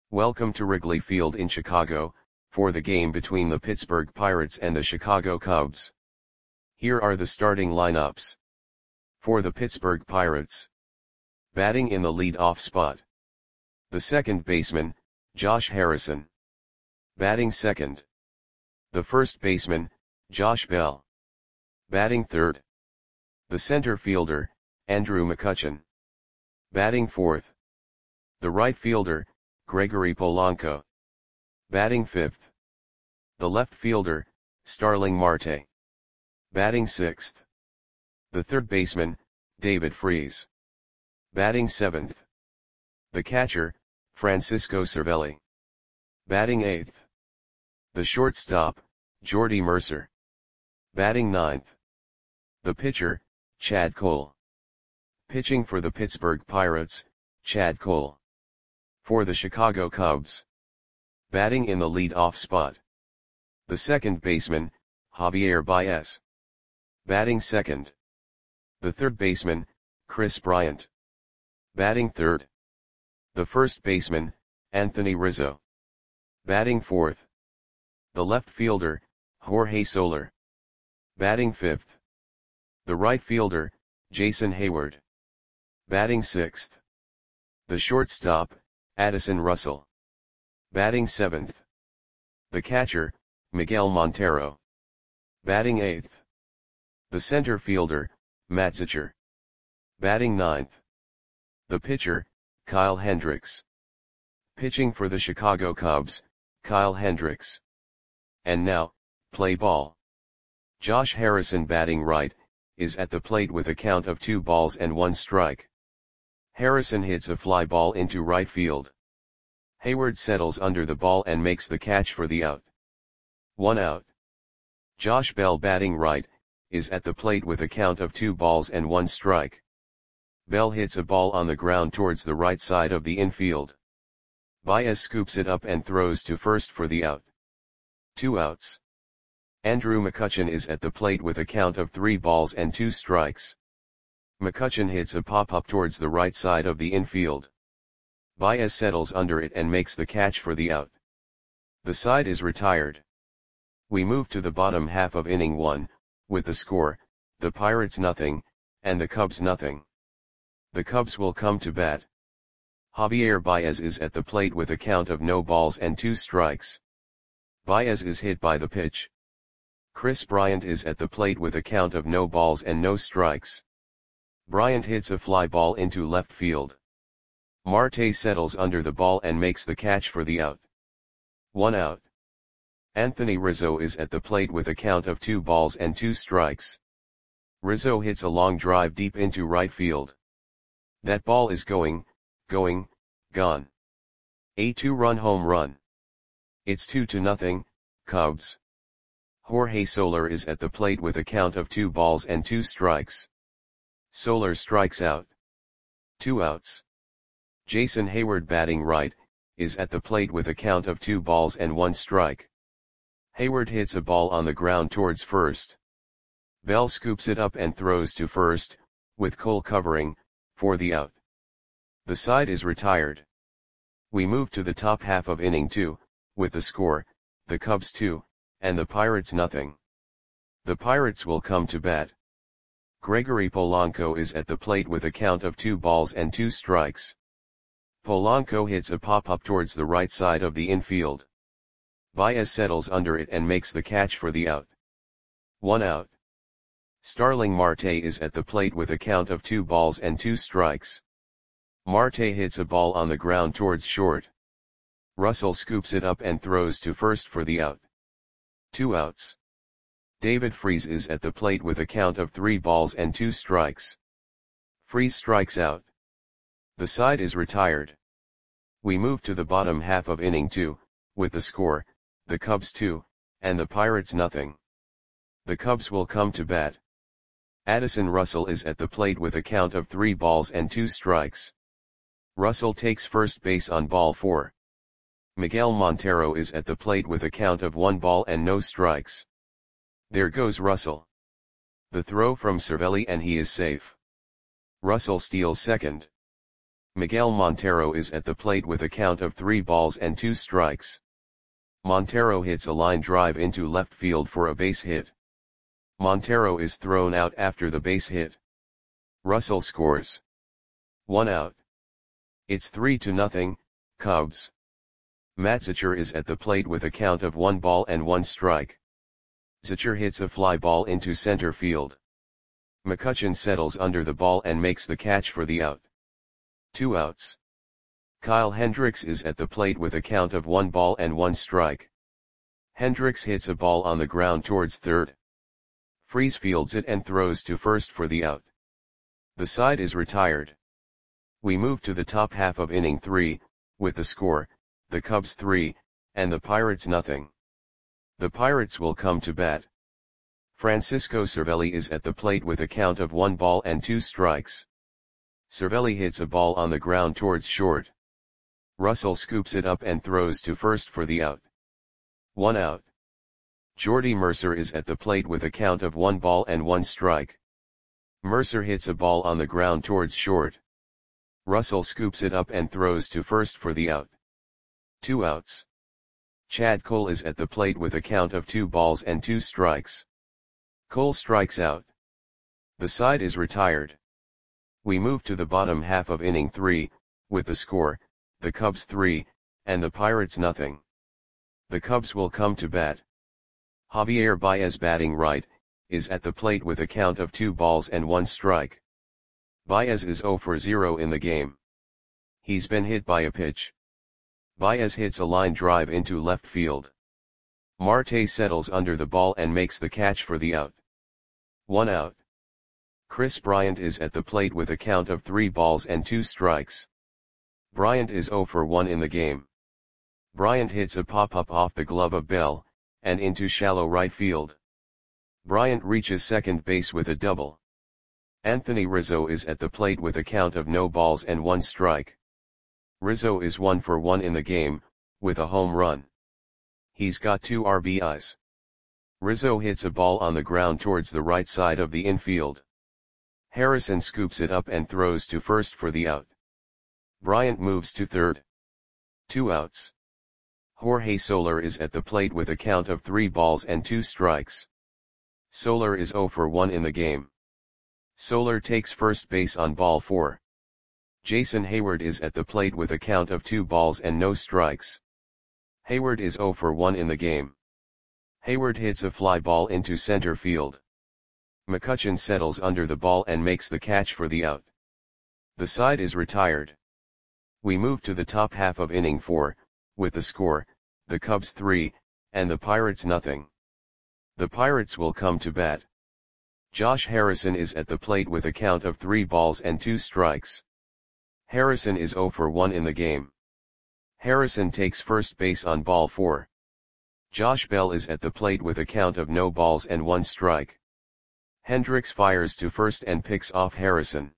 Welcome to Wrigley Field in Chicago, for the game between the Pittsburgh Pirates and the Chicago Cubs. Here are the starting lineups. For the Pittsburgh Pirates. Batting in the lead-off spot. The second baseman, Josh Harrison. Batting second. The first baseman, Josh Bell. Batting third. The center fielder, Andrew McCutchen. Batting fourth. The right fielder, Gregory Polanco. Batting fifth. The left fielder, Starling Marte. Batting sixth. The third baseman, David Freese. Batting seventh. The catcher, Francisco Cervelli. Batting eighth. The shortstop, Jordy Mercer. Batting ninth. The pitcher, Chad Cole. Pitching for the Pittsburgh Pirates, Chad Cole. For the Chicago Cubs. Batting in the lead-off spot. The second baseman, Javier Baez. Batting second. The third baseman, Kris Bryant. Batting third. The first baseman, Anthony Rizzo. Batting fourth. The left fielder, Jorge Soler. Batting fifth. The right fielder, Jason Heyward. Batting sixth. The shortstop, Addison Russell. Batting seventh. The catcher, Miguel Montero. Batting eighth. The center fielder, Matt Zetscher. Batting ninth. The pitcher, Kyle Hendricks. Pitching for the Chicago Cubs, Kyle Hendricks. And now, play ball. Josh Harrison batting right, is at the plate with a count of 2 balls and 1 strike. Harrison hits a fly ball into right field. Heyward settles under the ball and makes the catch for the out. 1 out. Josh Bell batting right, is at the plate with a count of 2 balls and 1 strike. Bell hits a ball on the ground towards the right side of the infield. Baez scoops it up and throws to first for the out. 2 outs. Andrew McCutchen is at the plate with a count of 3 balls and 2 strikes. McCutchen hits a pop-up towards the right side of the infield. Baez settles under it and makes the catch for the out. The side is retired. We move to the bottom half of inning 1, with the score, the Pirates nothing, and the Cubs nothing. The Cubs will come to bat. Javier Baez is at the plate with a count of no balls and 2 strikes. Baez is hit by the pitch. Kris Bryant is at the plate with a count of no balls and no strikes. Bryant hits a fly ball into left field. Marte settles under the ball and makes the catch for the out. 1 out. Anthony Rizzo is at the plate with a count of 2 balls and 2 strikes. Rizzo hits a long drive deep into right field. That ball is gone. A 2-run home run. It's 2-0, Cubs. Jorge Soler is at the plate with a count of 2 balls and 2 strikes. Soler strikes out. 2 outs. Jason Heyward batting right, is at the plate with a count of 2 balls and 1 strike. Heyward hits a ball on the ground towards first. Bell scoops it up and throws to first, with Cole covering, for the out. The side is retired. We move to the top half of inning 2, with the score, the Cubs 2, and the Pirates nothing. The Pirates will come to bat. Gregory Polanco is at the plate with a count of 2 balls and 2 strikes. Polanco hits a pop-up towards the right side of the infield. Baez settles under it and makes the catch for the out. 1 out. Starling Marte is at the plate with a count of 2 balls and 2 strikes. Marte hits a ball on the ground towards short. Russell scoops it up and throws to first for the out. 2 outs. David Freese is at the plate with a count of 3 balls and 2 strikes. Freese strikes out. The side is retired. We move to the bottom half of inning 2, with the score, the Cubs 2, and the Pirates nothing. The Cubs will come to bat. Addison Russell is at the plate with a count of 3 balls and 2 strikes. Russell takes first base on ball 4. Miguel Montero is at the plate with a count of 1 ball and no strikes. There goes Russell. The throw from Cervelli and he is safe. Russell steals second. Miguel Montero is at the plate with a count of 3 balls and 2 strikes. Montero hits a line drive into left field for a base hit. Montero is thrown out after the base hit. Russell scores. 1 out. It's 3-0, Cubs. Matt Zachor is at the plate with a count of 1 ball and 1 strike. Zachor hits a fly ball into center field. McCutchen settles under the ball and makes the catch for the out. 2 outs. Kyle Hendricks is at the plate with a count of 1 ball and 1 strike. Hendricks hits a ball on the ground towards third. Freese fields it and throws to first for the out. The side is retired. We move to the top half of inning 3, with the score, the Cubs 3, and the Pirates nothing. The Pirates will come to bat. Francisco Cervelli is at the plate with a count of 1 ball and 2 strikes. Cervelli hits a ball on the ground towards short. Russell scoops it up and throws to first for the out. 1 out. Jordy Mercer is at the plate with a count of 1 ball and 1 strike. Mercer hits a ball on the ground towards short. Russell scoops it up and throws to first for the out. 2 outs. Chad Cole is at the plate with a count of 2 balls and 2 strikes. Cole strikes out. The side is retired. We move to the bottom half of inning 3, with the score, the Cubs 3, and the Pirates nothing. The Cubs will come to bat. Javier Baez batting right, is at the plate with a count of 2 balls and 1 strike. Baez is 0 for 0 in the game. He's been hit by a pitch. Baez hits a line drive into left field. Marte settles under the ball and makes the catch for the out. 1 out. Chris Bryant is at the plate with a count of 3 balls and 2 strikes. Bryant is 0 for 1 in the game. Bryant hits a pop-up off the glove of Bell, and into shallow right field. Bryant reaches second base with a double. Anthony Rizzo is at the plate with a count of no balls and 1 strike. Rizzo is 1 for 1 in the game, with a home run. He's got 2 RBIs. Rizzo hits a ball on the ground towards the right side of the infield. Harrison scoops it up and throws to first for the out. Bryant moves to third. 2 outs. Jorge Soler is at the plate with a count of 3 balls and 2 strikes. Soler is 0 for 1 in the game. Soler takes first base on ball 4. Jason Hayward is at the plate with a count of 2 balls and no strikes. Hayward is 0 for 1 in the game. Hayward hits a fly ball into center field. McCutchen settles under the ball and makes the catch for the out. The side is retired. We move to the top half of inning 4, with the score, the Cubs 3, and the Pirates nothing. The Pirates will come to bat. Josh Harrison is at the plate with a count of 3 balls and 2 strikes. Harrison is 0 for 1 in the game. Harrison takes first base on ball 4. Josh Bell is at the plate with a count of no balls and 1 strike. Hendricks fires to first and picks off Harrison.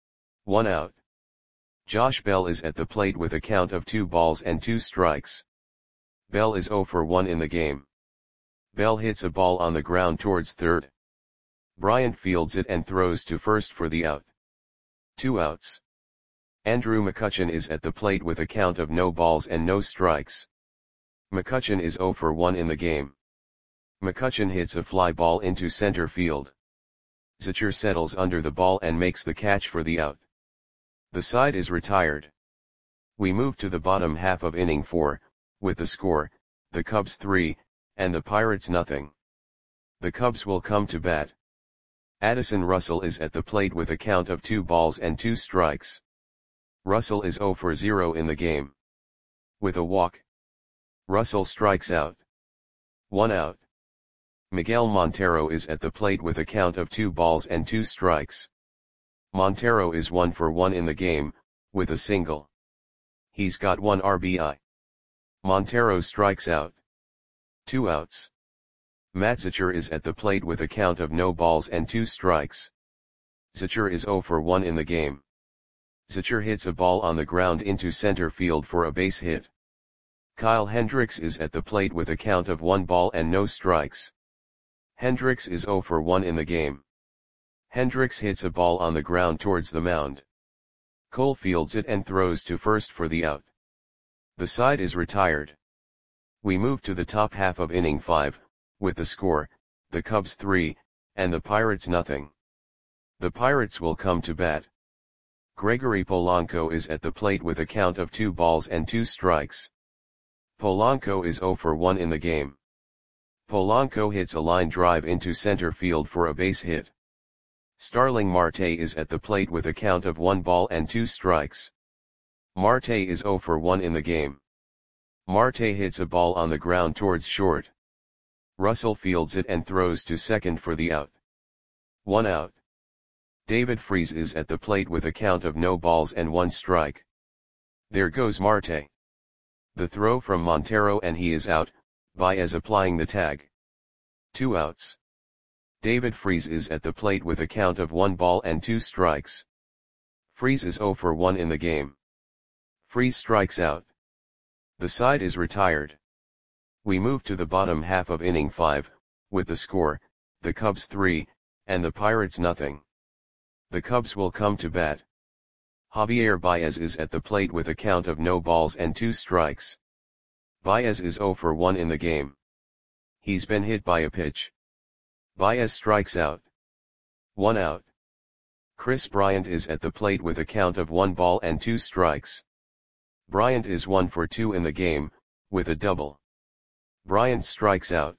1 out. Josh Bell is at the plate with a count of 2 balls and 2 strikes. Bell is 0 for 1 in the game. Bell hits a ball on the ground towards third. Bryant fields it and throws to first for the out. 2 outs. Andrew McCutchen is at the plate with a count of no balls and no strikes. McCutchen is 0 for 1 in the game. McCutchen hits a fly ball into center field. Zachor settles under the ball and makes the catch for the out. The side is retired. We move to the bottom half of inning 4, with the score, the Cubs 3, and the Pirates nothing. The Cubs will come to bat. Addison Russell is at the plate with a count of 2 balls and 2 strikes. Russell is 0 for 0 in the game. With a walk, Russell strikes out. 1 out. Miguel Montero is at the plate with a count of 2 balls and 2 strikes. Montero is 1 for 1 in the game, with a single. He's got 1 RBI. Montero strikes out. 2 outs. Matt Zachor is at the plate with a count of no balls and 2 strikes. Zachor is 0 for 1 in the game. Zachor hits a ball on the ground into center field for a base hit. Kyle Hendricks is at the plate with a count of 1 ball and no strikes. Hendricks is 0 for 1 in the game. Hendricks hits a ball on the ground towards the mound. Cole fields it and throws to first for the out. The side is retired. We move to the top half of inning 5, with the score, the Cubs 3, and the Pirates nothing. The Pirates will come to bat. Gregory Polanco is at the plate with a count of 2 balls and 2 strikes. Polanco is 0 for 1 in the game. Polanco hits a line drive into center field for a base hit. Starling Marte is at the plate with a count of 1 ball and 2 strikes. Marte is 0 for 1 in the game. Marte hits a ball on the ground towards short. Russell fields it and throws to second for the out. 1 out. David Freese is at the plate with a count of no balls and 1 strike. There goes Marte. The throw from Montero and he is out, Baez applying the tag. 2 outs. David Freese is at the plate with a count of 1 ball and 2 strikes. Freese is 0 for 1 in the game. Freese strikes out. The side is retired. We move to the bottom half of inning 5, with the score, the Cubs 3, and the Pirates nothing. The Cubs will come to bat. Javier Baez is at the plate with a count of no balls and 2 strikes. Baez is 0 for 1 in the game. He's been hit by a pitch. Baez strikes out. 1 out. Chris Bryant is at the plate with a count of 1 ball and 2 strikes. Bryant is 1 for 2 in the game, with a double. Bryant strikes out.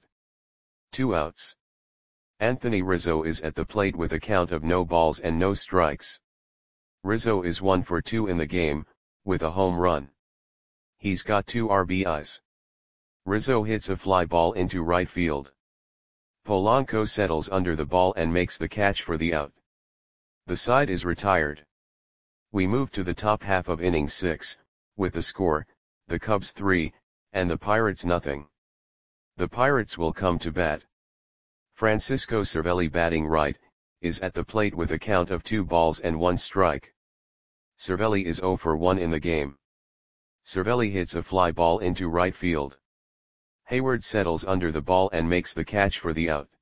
2 outs. Anthony Rizzo is at the plate with a count of no balls and no strikes. Rizzo is 1 for 2 in the game, with a home run. He's got 2 RBIs. Rizzo hits a fly ball into right field. Polanco settles under the ball and makes the catch for the out. The side is retired. We move to the top half of inning 6, with the score, the Cubs 3, and the Pirates nothing. The Pirates will come to bat. Francisco Cervelli batting right, is at the plate with a count of 2 balls and 1 strike. Cervelli is 0 for 1 in the game. Cervelli hits a fly ball into right field. Hayward settles under the ball and makes the catch for the out.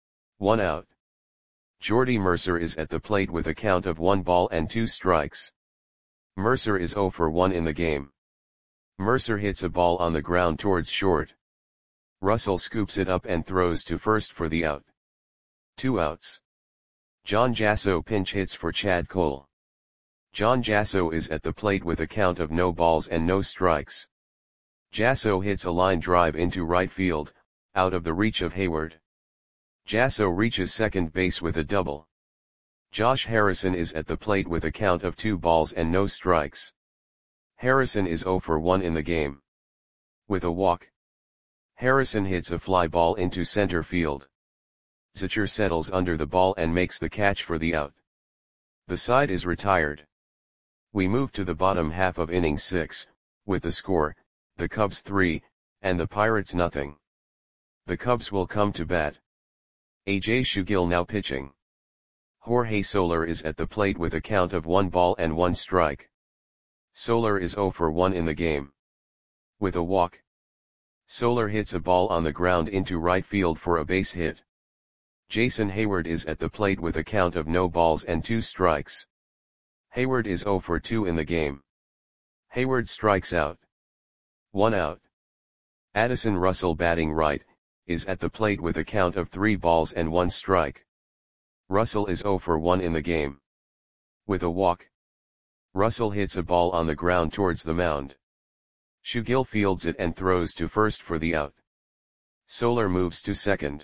1 out. Jordy Mercer is at the plate with a count of 1 ball and 2 strikes. Mercer is 0 for 1 in the game. Mercer hits a ball on the ground towards short. Russell scoops it up and throws to first for the out. 2 outs. John Jasso pinch hits for Chad Cole. John Jasso is at the plate with a count of no balls and no strikes. Jasso hits a line drive into right field, out of the reach of Hayward. Jasso reaches second base with a double. Josh Harrison is at the plate with a count of 2 balls and no strikes. Harrison is 0 for 1 in the game. With a walk. Harrison hits a fly ball into center field. Zitcher settles under the ball and makes the catch for the out. The side is retired. We move to the bottom half of inning 6, with the score, the Cubs 3, and the Pirates nothing. The Cubs will come to bat. A.J. Shugill now pitching. Jorge Soler is at the plate with a count of 1 ball and 1 strike. Soler is 0 for 1 in the game. With a walk. Soler hits a ball on the ground into right field for a base hit. Jason Hayward is at the plate with a count of no balls and 2 strikes. Hayward is 0 for 2 in the game. Hayward strikes out. 1 out. Addison Russell batting right, is at the plate with a count of 3 balls and 1 strike. Russell is 0 for 1 in the game. With a walk. Russell hits a ball on the ground towards the mound. Shugill fields it and throws to first for the out. Soler moves to second.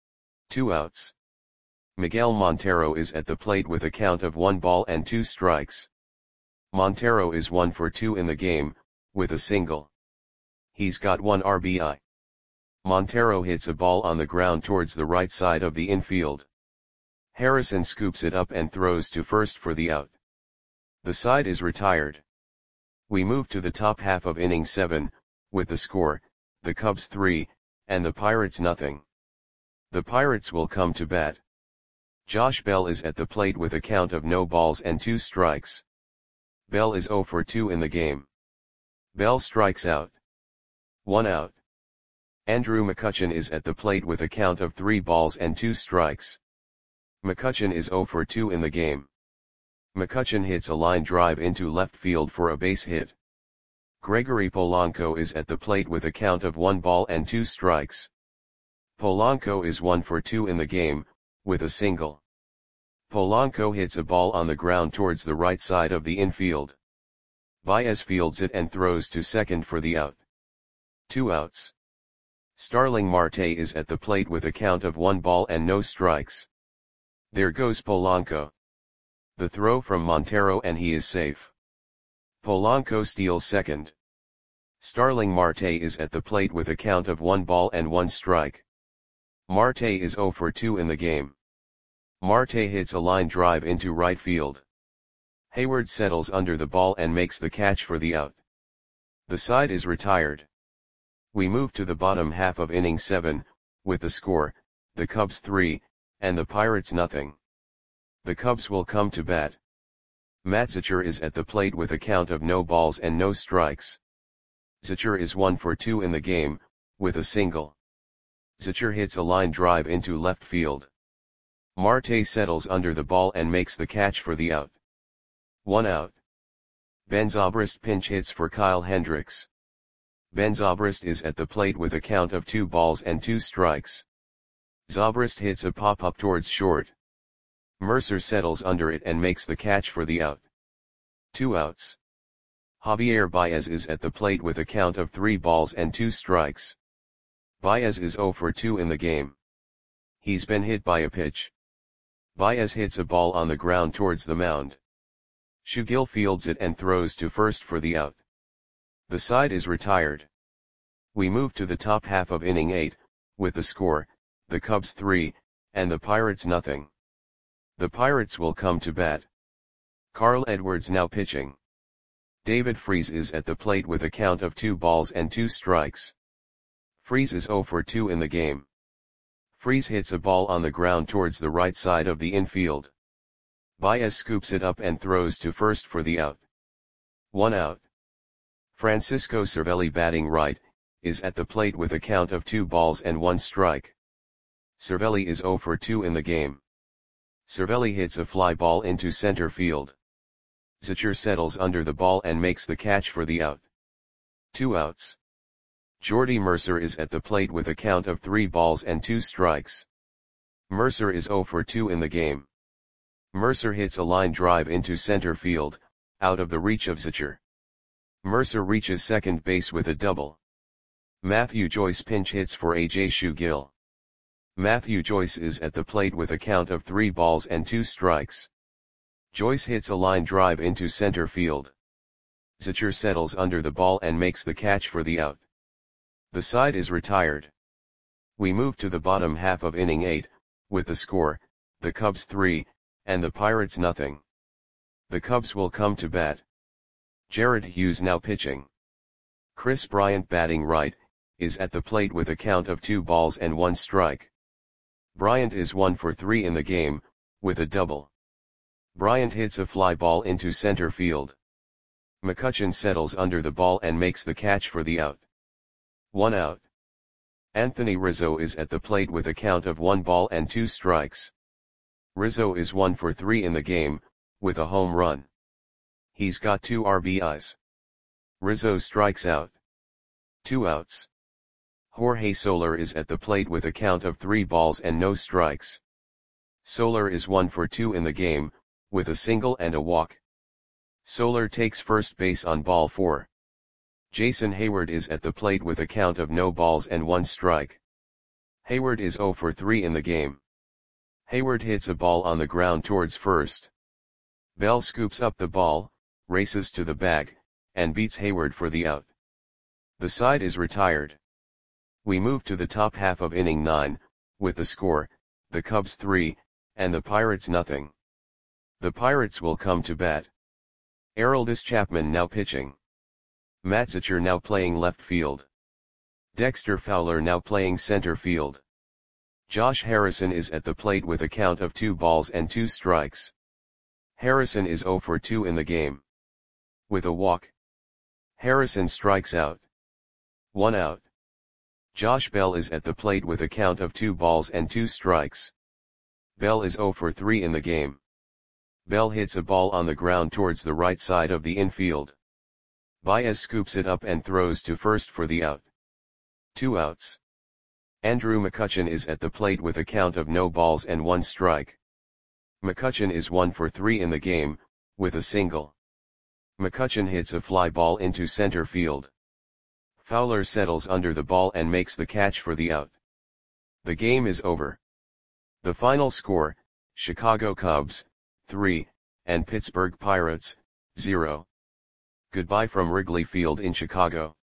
2 outs. Miguel Montero is at the plate with a count of 1 ball and 2 strikes. Montero is 1 for 2 in the game, with a single. He's got 1 RBI. Montero hits a ball on the ground towards the right side of the infield. Harrison scoops it up and throws to first for the out. The side is retired. We move to the top half of inning 7, with the score, the Cubs 3, and the Pirates nothing. The Pirates will come to bat. Josh Bell is at the plate with a count of no balls and 2 strikes. Bell is 0 for 2 in the game. Bell strikes out. 1 out. Andrew McCutchen is at the plate with a count of 3 balls and 2 strikes. McCutchen is 0 for 2 in the game. McCutchen hits a line drive into left field for a base hit. Gregory Polanco is at the plate with a count of 1 ball and 2 strikes. Polanco is 1 for 2 in the game, with a single. Polanco hits a ball on the ground towards the right side of the infield. Baez fields it and throws to second for the out. 2 outs. Starling Marte is at the plate with a count of 1 ball and no strikes. There goes Polanco. The throw from Montero and he is safe. Polanco steals second. Starling Marte is at the plate with a count of 1 ball and 1 strike. Marte is 0 for 2 in the game. Marte hits a line drive into right field. Hayward settles under the ball and makes the catch for the out. The side is retired. We move to the bottom half of inning 7, with the score, the Cubs 3, and the Pirates nothing. The Cubs will come to bat. Matt Zachor is at the plate with a count of no balls and no strikes. Zachor is 1 for 2 in the game, with a single. Zachor hits a line drive into left field. Marte settles under the ball and makes the catch for the out. 1 out. Ben Zobrist pinch hits for Kyle Hendricks. Ben Zobrist is at the plate with a count of 2 balls and 2 strikes. Zobrist hits a pop-up towards short. Mercer settles under it and makes the catch for the out. 2 outs. Javier Baez is at the plate with a count of 3 balls and 2 strikes. Baez is 0 for 2 in the game. He's been hit by a pitch. Baez hits a ball on the ground towards the mound. Shugill fields it and throws to first for the out. The side is retired. We move to the top half of inning 8, with the score, the Cubs 3, and the Pirates nothing. The Pirates will come to bat. Carl Edwards now pitching. David Freese is at the plate with a count of 2 balls and 2 strikes. Freese is 0 for 2 in the game. Freese hits a ball on the ground towards the right side of the infield. Baez scoops it up and throws to first for the out. 1 out. Francisco Cervelli batting right, is at the plate with a count of 2 balls and 1 strike. Cervelli is 0 for 2 in the game. Cervelli hits a fly ball into center field. Zachor settles under the ball and makes the catch for the out. 2 outs. Jordy Mercer is at the plate with a count of 3 balls and 2 strikes. Mercer is 0 for 2 in the game. Mercer hits a line drive into center field, out of the reach of Zachor. Mercer reaches second base with a double. Matthew Joyce pinch hits for A.J. Shugill. Matthew Joyce is at the plate with a count of 3 balls and 2 strikes. Joyce hits a line drive into center field. Zachor settles under the ball and makes the catch for the out. The side is retired. We move to the bottom half of inning 8, with the score, the Cubs 3, and the Pirates nothing. The Cubs will come to bat. Jared Hughes now pitching. Chris Bryant batting right, is at the plate with a count of 2 balls and 1 strike. Bryant is 1 for 3 in the game, with a double. Bryant hits a fly ball into center field. McCutchen settles under the ball and makes the catch for the out. 1 out. Anthony Rizzo is at the plate with a count of 1 ball and 2 strikes. Rizzo is 1 for 3 in the game, with a home run. He's got 2 RBIs. Rizzo strikes out. 2 outs. Jorge Soler is at the plate with a count of 3 balls and no strikes. Soler is 1 for 2 in the game, with a single and a walk. Soler takes first base on ball 4. Jason Hayward is at the plate with a count of no balls and 1 strike. Hayward is 0 for 3 in the game. Hayward hits a ball on the ground towards first. Bell scoops up the ball, races to the bag, and beats Hayward for the out. The side is retired. We move to the top half of inning 9, with the score, the Cubs 3, and the Pirates nothing. The Pirates will come to bat. Aroldis Chapman now pitching. Matt Zachor now playing left field. Dexter Fowler now playing center field. Josh Harrison is at the plate with a count of 2 balls and 2 strikes. Harrison is 0 for 2 in the game. With a walk. Harrison strikes out. 1 out. Josh Bell is at the plate with a count of 2 balls and 2 strikes. Bell is 0 for 3 in the game. Bell hits a ball on the ground towards the right side of the infield. Baez scoops it up and throws to first for the out. 2 outs. Andrew McCutchen is at the plate with a count of no balls and 1 strike. McCutchen is 1 for 3 in the game, with a single. McCutchen hits a fly ball into center field. Fowler settles under the ball and makes the catch for the out. The game is over. The final score, Chicago Cubs, 3, and Pittsburgh Pirates, 0. Goodbye from Wrigley Field in Chicago.